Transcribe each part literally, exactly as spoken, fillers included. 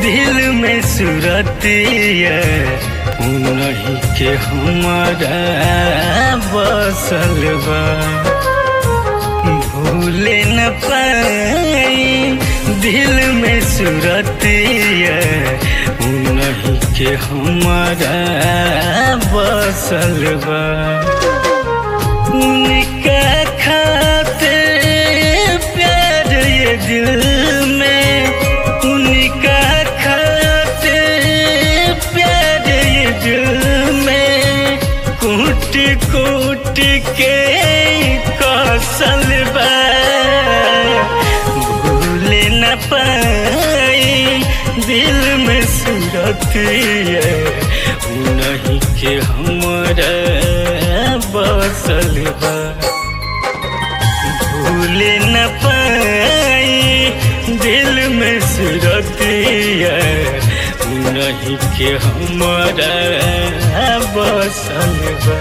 दिल में सूरतिया उन्हीं के हमारा बसल बा। भूले न पाई दिल में सूरतिया उन्हीं के हमारा बसल बा। उनका खाते प्यार ये दिल में, उनका खाते प्यार ये दिल में कूट कूट के कौशल बा। भूले न पाई दिल में सूरतिया उन्हीं के हमारा बसल बा। भूले न पाई दिल में सूरतिया उन्हीं के हमारा बसल बा।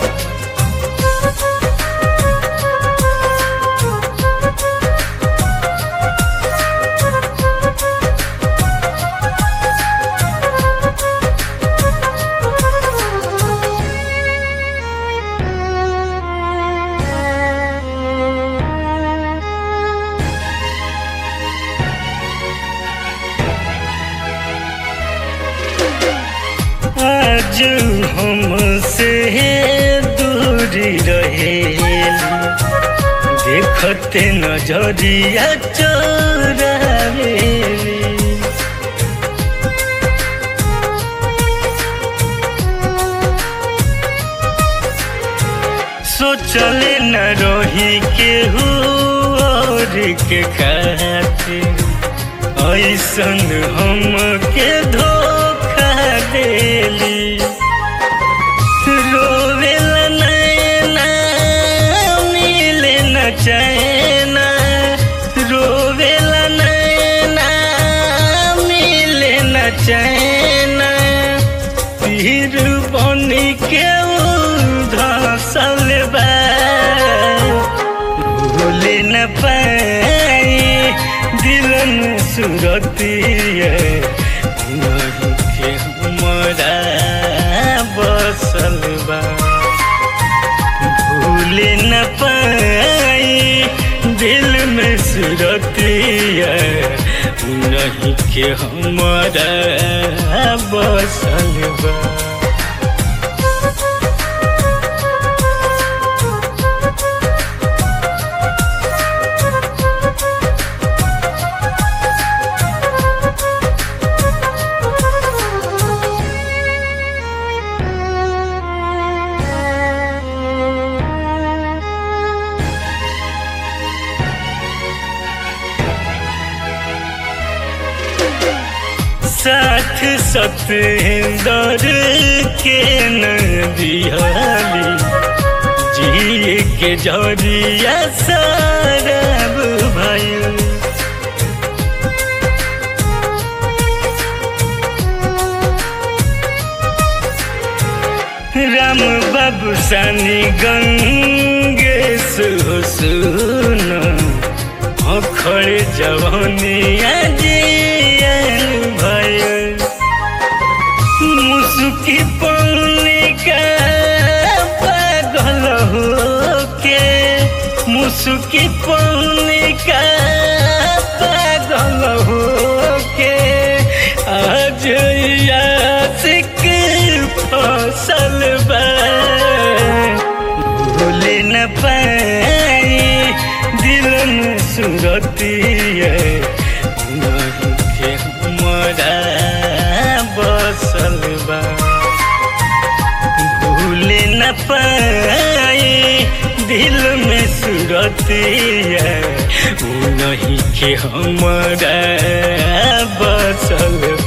आज हमसे दूरी रहेली, देखते नजरिया चोरावेली। सोचले न रही केहू और के खातिर, ऐसन हमके धोखा देली। रोवेला नैना मिले न चैना, रोवेला नैना मिले न चैना। तीर बनी के धसल बा। भूले न पाई दिल में सूरतिया उन्हीं के हमारा बसल बा। भूले न पाई दिल में सूरतिया उन्हीं के हमारा बसल बा। साथ सतेंदर के न दियाली, जिए के जरिया शराब भइल। राम बाबू सानी गंगेश हो सुन, अखड़े जवानिया जियल भइल। मुसुकी पौने का पागल होके, मुसुकी पौने का पागल होके आज आशिक फसल बा। भूले न पाई दिल में सूरतिया उन्हीं के हमारा बसल बा। भूले न पाई दिल में सूरतिया उन्हीं के हमारा बसल बा।